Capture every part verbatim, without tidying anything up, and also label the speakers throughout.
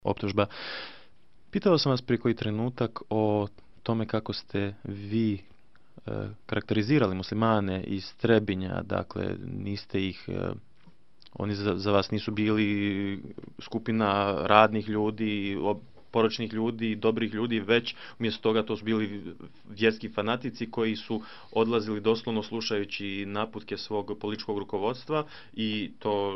Speaker 1: optužba. Pitao sam vas prije koji trenutak o tome kako ste vi e, karakterizirali muslimane iz Trebinja, dakle niste ih, e, oni za, za vas nisu bili skupina radnih ljudi, poročnih ljudi, dobrih ljudi, već umjesto toga to su bili vjerski fanatici koji su odlazili doslovno slušajući naputke svog političkog rukovodstva i to,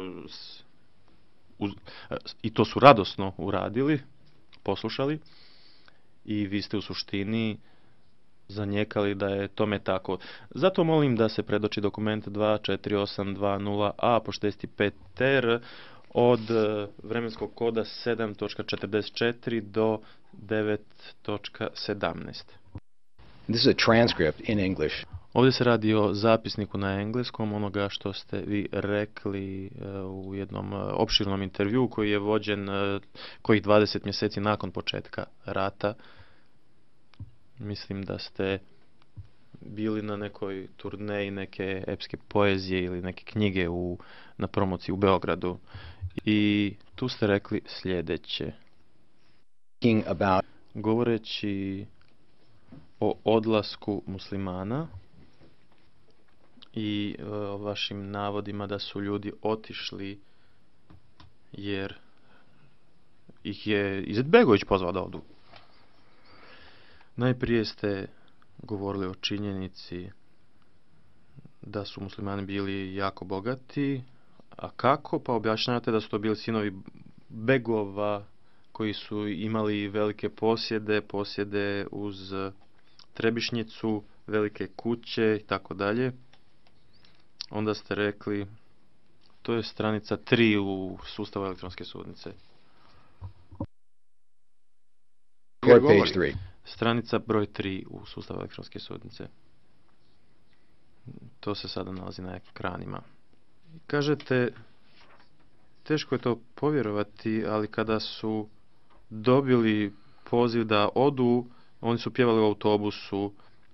Speaker 1: i to su radosno uradili, poslušali, i vi ste u suštini zanijekali da je tome tako. Zato molim da se predoči dokument dva četiri osam dva nula a po šezdeset pet ter od vremenskog koda sedam četrdeset četiri do devet sedamnaest.
Speaker 2: This is a transcript in English.
Speaker 1: Ovdje se radi o zapisniku na engleskom onoga što ste vi rekli u jednom opširnom intervjuu koji je vođen kojih dvadeset mjeseci nakon početka rata. Mislim da ste bili na nekoj turneji neke epske poezije ili neke knjige u, na promociji u Beogradu. I tu ste rekli sljedeće.
Speaker 2: About...
Speaker 1: Govoreći o odlasku muslimana i o vašim navodima da su ljudi otišli jer ih je Izetbegović pozvao da odu. Najprije ste govorili o činjenici da su muslimani bili jako bogati, a kako? Pa objašnjavate da su to bili sinovi begova koji su imali velike posjede, posjede uz Trebišnjicu, velike kuće i tako dalje. Onda ste rekli, to je stranica tri u sustavu elektronske sudnice.
Speaker 2: Page three.
Speaker 1: Stranica broj tri u sustavu elektronske sudnice. To se sada nalazi na ekranima. Kažete, teško je to povjerovati, ali kada su dobili poziv da odu, oni su pjevali u autobusu.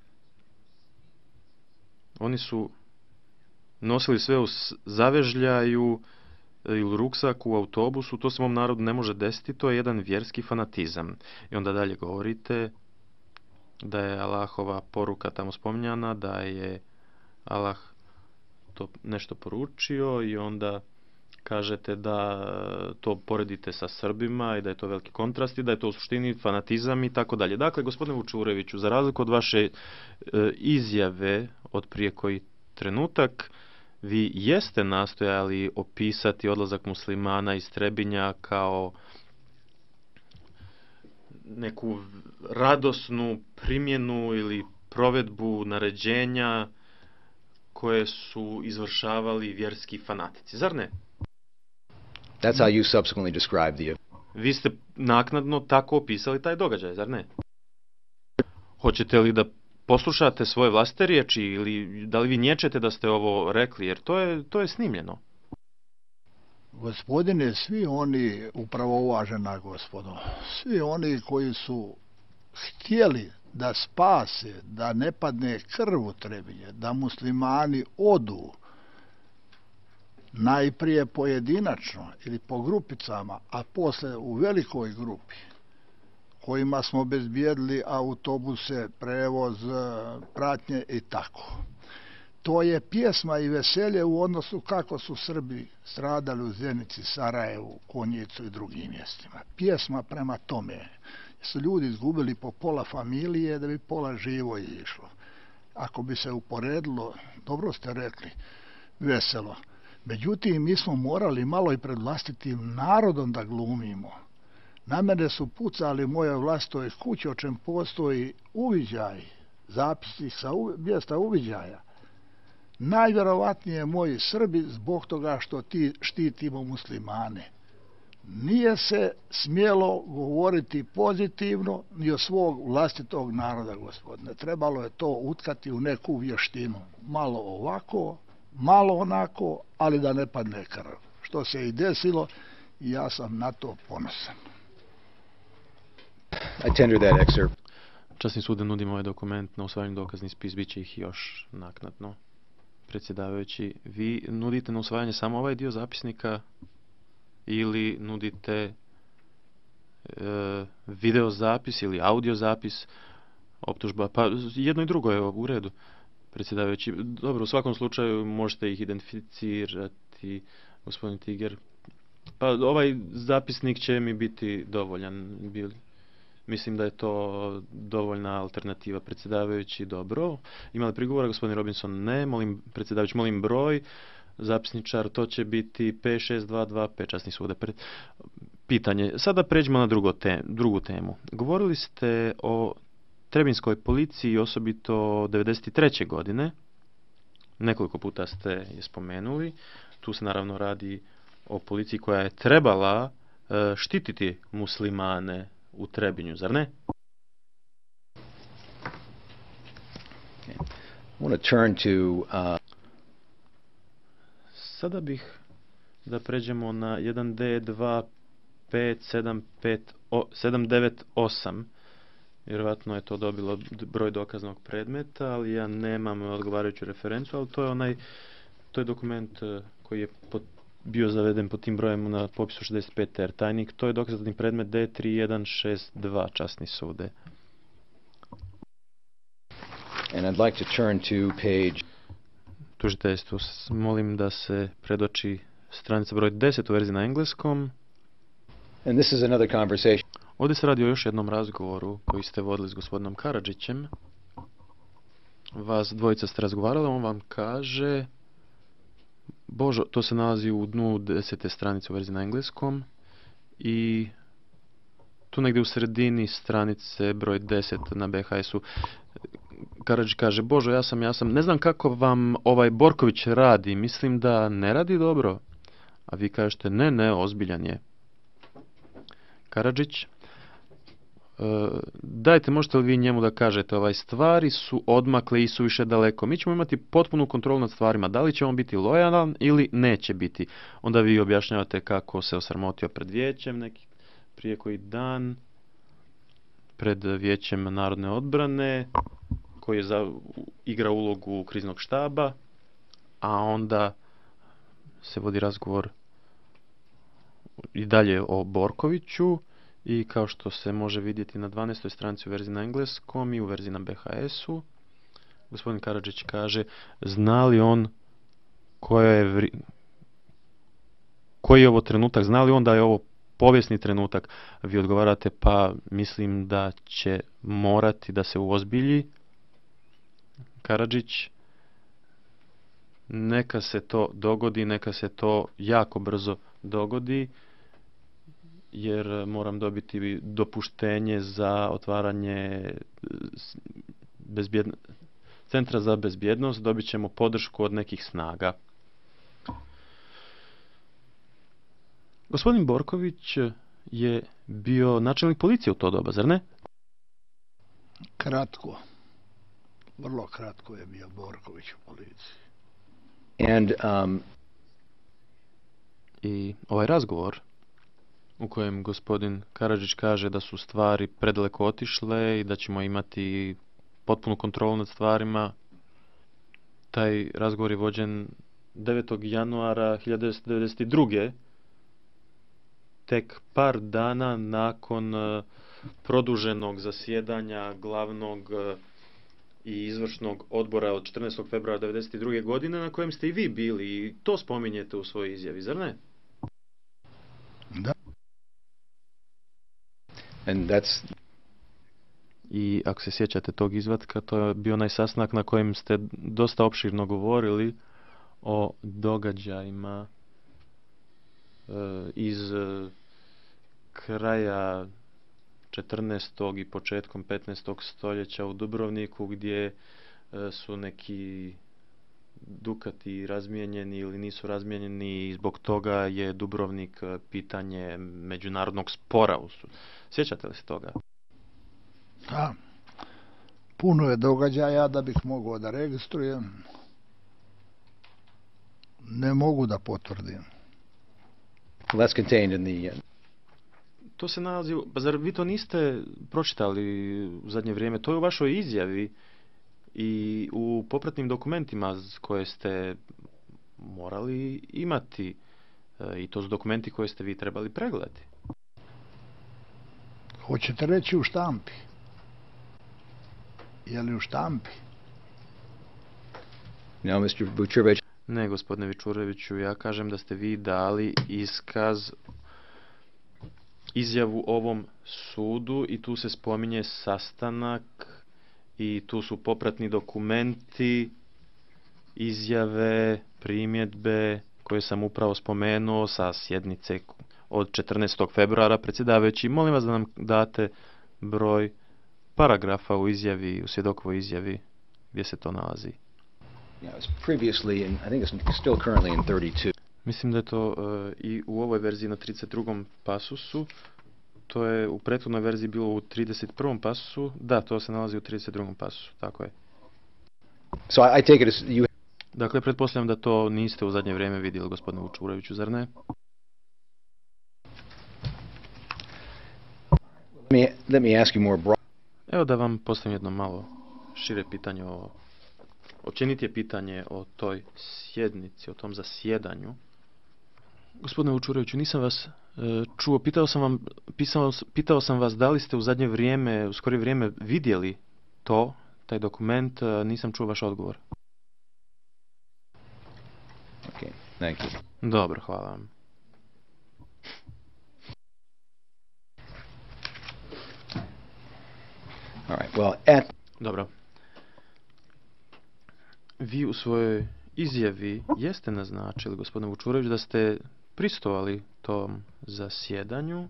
Speaker 1: Oni su nosili sve u zavežljaju ili u ruksaku u autobusu. To se mom narodu ne može desiti. To je jedan vjerski fanatizam. I onda dalje govorite da je Allahova poruka tamo spominjana, da je Allah to nešto poručio i onda kažete da to poredite sa Srbima i da je to veliki kontrast i da je to u suštini fanatizam i tako dalje. Dakle, gospodine Vučureviću, za razliku od vaše e, izjave od prije koji trenutak, vi jeste nastojali opisati odlazak muslimana iz Trebinja kao neku radosnu primjenu ili provedbu naređenja koje su izvršavali vjerski fanatici, zar ne?
Speaker 2: That's how you subsequently described the...
Speaker 1: Vi ste naknadno tako opisali taj događaj, zar ne? Hoćete li da poslušate svoje vlastite riječi ili da li vi nječete da ste ovo rekli, jer to je, to je snimljeno?
Speaker 3: Gospodine, svi oni, upravo uvažena gospodo, svi oni koji su htjeli da spase, da ne padne krv u Trebinje, da muslimani odu, najprije pojedinačno ili po grupicama, a posle u velikoj grupi, kojima smo obezbijedili autobuse, prevoz, pratnje i tako. To je pjesma i veselje u odnosu kako su Srbi stradali u Zenici, Sarajevu, Konjicu i drugim mjestima. Pjesma prema tome. Su ljudi izgubili po pola familije da bi pola živo išlo. Ako bi se uporedilo, dobro ste rekli, veselo. Međutim, mi smo morali malo i pred vlastitim narodom da glumimo. Na mene su pucali moje vlastoj kući, o čem postoji uviđaj, zapisnik sa mjesta uviđaja. Najvjerovatnije moji Srbi zbog toga što ti štitimo muslimane. Nije se smjelo govoriti pozitivno ni o svog vlastitog naroda, gospodine. Trebalo je to utkati u neku vještinu. Malo ovako, malo onako, ali da ne padne krv. Što se i desilo i ja sam na to ponosan.
Speaker 2: I tender that excerpt.
Speaker 1: Časni sud nudi ovaj dokument na usvajanju dokazni spis, bit će ih još naknadno. Predsjedavajući, vi nudite na usvajanje samo ovaj dio zapisnika ili nudite e, video zapis ili audio zapis optužba. Pa jedno i drugo je u redu, predsjedavajući. Dobro, u svakom slučaju možete ih identificirati, gospodin Tiger. Pa ovaj zapisnik će mi biti dovoljan. Mislim da je to dovoljna alternativa, predsjedavajući. Dobro. Ima li prigovora, gospodin Robinson? Ne. Molim, predsjedavajući, molim broj. Zapisničar, to će biti pet šest dva dva pet, časni sude. Pitanje. Sada pređemo na drugo te, drugu temu. Govorili ste o Trebinskoj policiji, osobito devedeset treće godine. Nekoliko puta ste je spomenuli. Tu se naravno radi o policiji koja je trebala e, štititi muslimane u Trebinju, zar ne?
Speaker 2: Okay. I want to turn to uh...
Speaker 1: Sada bih da pređemo na jedan D dva pet sedam pet sedam devet osam. Vjerojatno je to dobilo broj dokaznog predmeta, ali ja nemam odgovarajuću referencu, ali to je onaj, to je dokument koji je pot, bio zaveden pod tim brojem na popisu šezdeset pet R. Tajnik, to je dokazni predmet D tri jedan šest dva, časni sude.
Speaker 2: And I'd like to turn to page...
Speaker 1: Tužiteljstvo, molim da se predoči stranica broj deset u verziji na engleskom.
Speaker 2: And this is another conversation.
Speaker 1: Ovdje se radi o još jednom razgovoru koji ste vodili s gospodinom Karadžićem. Vas dvojica ste razgovarali, on vam kaže... Božo, to se nalazi u dnu desete stranice u verziji na engleskom. I tu negdje u sredini stranice broj deset na B H S-u Karadžić kaže: Božo, ja sam, ja sam, ne znam kako vam ovaj Borković radi, mislim da ne radi dobro. A vi kažete: ne, ne, ozbiljan je. Karadžić: dajte, možete li vi njemu da kažete, ovaj, stvari su odmakle i su više daleko. Mi ćemo imati potpunu kontrolu nad stvarima. Da li će on biti lojalan ili neće biti. Onda vi objašnjavate kako se osramotio pred vijećem neki prije koji dan, pred vijećem narodne odbrane, koji je za, igra ulogu kriznog štaba, a onda se vodi razgovor i dalje o Borkoviću. I kao što se može vidjeti na dvanaestoj stranici u verziji na engleskom i u verziji na B H S-u, gospodin Karadžić kaže: zna li on koja je vri... koji je ovo trenutak, zna li on da je ovo povijesni trenutak? Vi odgovarate: pa mislim da će morati da se uozbilji. Karadžić: neka se to dogodi, neka se to jako brzo dogodi, jer moram dobiti dopuštenje za otvaranje bezbjedno... centra za bezbjednost, dobit ćemo podršku od nekih snaga. Gospodin Borković je bio načelnik policije u to doba, zar ne?
Speaker 3: Kratko. Vrlo kratko je bio Borković u policiji.
Speaker 2: And, um...
Speaker 1: I ovaj razgovor u kojem gospodin Karadžić kaže da su stvari predaleko otišle i da ćemo imati potpunu kontrolu nad stvarima. Taj razgovor je vođen devetog januara hiljadu devetsto devedeset druge. Tek par dana nakon produženog zasjedanja glavnog i izvršnog odbora od četrnaestog februara devedeset druge godine, na kojem ste i vi bili, i to spominjete u svojoj izjavi, zar ne?
Speaker 3: Da.
Speaker 2: And that's...
Speaker 1: I ako se sjećate tog izvatka, to je bio onaj sastanak na kojem ste dosta opširno govorili o događajima e, iz e, kraja četrnaestog i početkom petnaestog stoljeća u Dubrovniku, gdje e, su neki dukati razmijenjeni ili nisu razmijenjeni, i zbog toga je Dubrovnik pitanje međunarodnog spora. Sjećate li se toga?
Speaker 3: Da. Puno je događaja da bih mogao da registrujem. Ne mogu da potvrdim.
Speaker 2: That's contained in the...
Speaker 1: To se nalazi... Pa zar vi to niste pročitali u zadnje vrijeme? To je u vašoj izjavi i u popratnim dokumentima koje ste morali imati. I to su dokumenti koje ste vi trebali pregledati.
Speaker 3: Hoćete reći u štampi? Je li u štampi?
Speaker 2: No, mister Vučević.
Speaker 1: Ne, gospodine Vičureviću, ja kažem da ste vi dali iskaz, izjavu ovom sudu i tu se spominje sastanak i tu su popratni dokumenti, izjave, primjedbe koje sam upravo spomenuo sa sjednice od četrnaestog februara. Predsjedavajući, molim vas da nam date broj paragrafa u izjavi, u svjedokovoj izjavi, gdje se to nalazi.
Speaker 2: Yeah, it was previously, and I think it's still currently in thirty-two.
Speaker 1: Mislim da je to uh, i u ovoj verziji na trideset drugom pasusu. To je u prethodnoj verziji bilo u trideset prvom pasusu. Da, to se nalazi u trideset drugom pasusu, tako je.
Speaker 2: So I, I take it as you.
Speaker 1: Dakle, pretpostavljam da to niste u zadnje vrijeme vidjeli, gospodine Vučureviću, zar ne?
Speaker 2: Let me, let me ask you more broad.
Speaker 1: Evo da vam postavim jedno malo šire pitanje o općenitije pitanje o toj sjednici, o tom zasjedanju. Gospodine Vučureviću, nisam vas e, čuo, pitao sam, vam, pisao, pitao sam vas da li ste u zadnje vrijeme, u skorije vrijeme vidjeli to, taj dokument, e, nisam čuo vaš odgovor.
Speaker 2: Okay, thank you.
Speaker 1: Dobro, hvala vam.
Speaker 2: All right, well, at...
Speaker 1: Dobro. Vi u svojoj izjavi jeste naznačili, gospodine Vučurević, da ste prisustvovali tom zasjedanju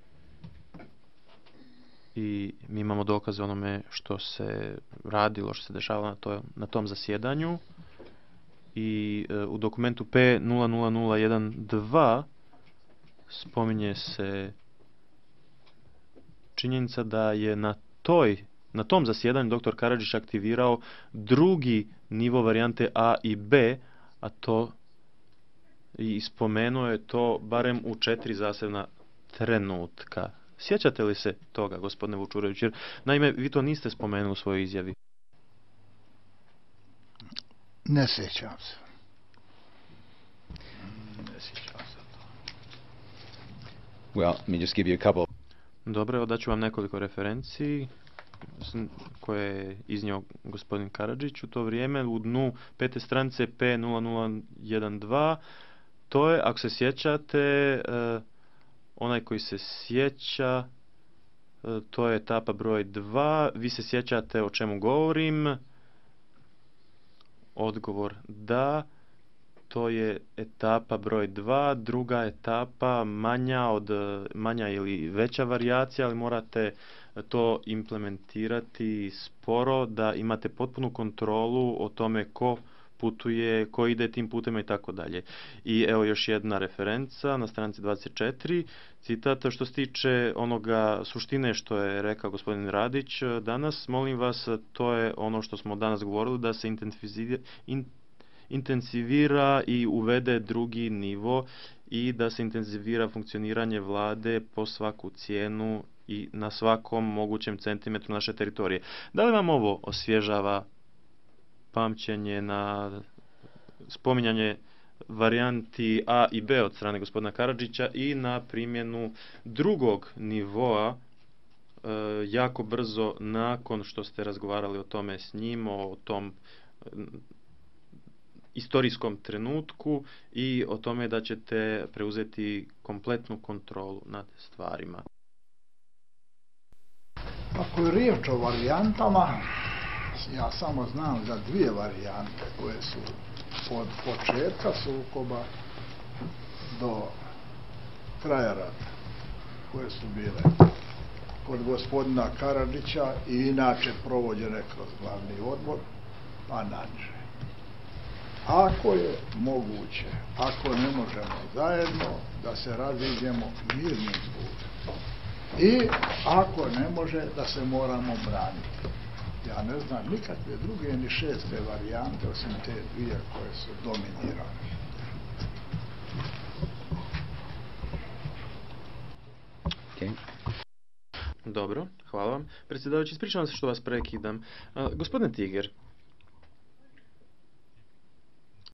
Speaker 1: i mi imamo dokaze onome što se radilo, što se dešavalo na, to, na tom zasjedanju i e, u dokumentu P nula nula nula jedan dva spominje se činjenica da je na toj Na tom zasjedanju doktor Karadžić aktivirao drugi nivo varijante A i B, a to i spomenuo je to barem u četiri zasebna trenutka. Sjećate li se toga, gospodine Vučurević? Jer, naime, vi to niste spomenuli u svojoj izjavi.
Speaker 3: Ne sjećam se. Ne sjećam se to.
Speaker 2: Well, let me just give you a couple.
Speaker 1: Dobro, evo daću vam nekoliko referenciji koje je iznio gospodin Karadžić u to vrijeme u dnu pete stranice P nula nula jedan dva. To je, ako se sjećate, eh, onaj koji se sjeća, eh, to je etapa broj dva. Vi se sjećate o čemu govorim? Odgovor da. To je etapa broj dva, druga etapa manja od manja ili veća varijacija, ali morate to implementirati sporo da imate potpunu kontrolu o tome ko putuje, ko ide tim putem i tako dalje. I evo još jedna referenca na stranici dvadeset četiri, citat što se tiče onoga suštine što je rekao gospodin Radić danas, molim vas, to je ono što smo danas govorili, da se intenzivira in, intenzivira i uvede drugi nivo i da se intenzivira funkcioniranje vlade po svaku cijenu i na svakom mogućem centimetru naše teritorije. Da li vam ovo osvježava pamćenje na spominjanje varijanti A i B od strane gospodina Karadžića i na primjenu drugog nivoa e, jako brzo nakon što ste razgovarali o tome s njim, o tom istorijskom trenutku i o tome da ćete preuzeti kompletnu kontrolu nad stvarima.
Speaker 3: Ako je riječ o varijantama, ja samo znam za dvije varijante koje su od početka sukoba do kraja rata, koje su bile kod gospodina Karadžića i inače provođene kroz glavni odbor, pa nadalje. Ako je moguće, ako ne možemo zajedno, da se raziđemo mirnim putem. I ako ne može, da se moramo braniti. Ja ne znam nikakve druge ni šeste varijante, osim te dvije koje su dominirane.
Speaker 2: Okay.
Speaker 1: Dobro, hvala vam. Predsjedavajući, ispričavam se što vas prekidam. Uh, gospodine Tiger,